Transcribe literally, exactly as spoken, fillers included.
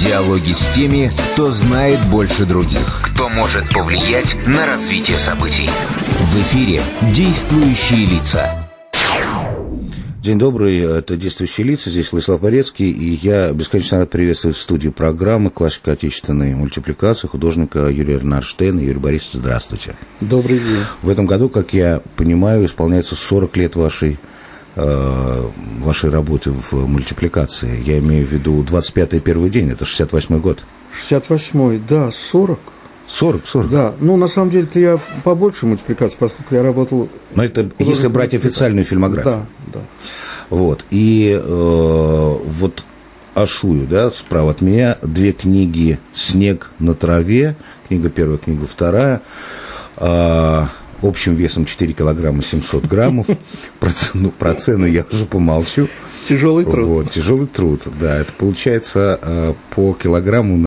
Диалоги с теми, кто знает больше других, кто может повлиять на развитие событий. В эфире «Действующие лица». День добрый, это «Действующие лица», здесь Владислав Борецкий, и я бесконечно рад приветствовать в студии программы классика отечественной мультипликации художника Юрия Ренарштейна. Юрий Борисович, здравствуйте. Добрый день. В этом году, как я понимаю, исполняется сорок лет вашей, э, вашей работы в мультипликации. Я имею в виду двадцать пятый первый день, это шестьдесят восьмой год. шестьдесят восьмой, да, сорок. сорок, сорок. Да, ну, на самом деле-то я побольше мультипликаций, поскольку я работал... Но это если брать официальную фильмографию. Да, да. Вот, и э, вот Ашую, да, справа от меня, две книги «Снег на траве», книга первая, книга вторая, э, общим весом четыре килограмма семьсот граммов, про цену, про цену я уже помолчу. Тяжелый труд. Вот, тяжелый труд, да, это получается э, по килограмму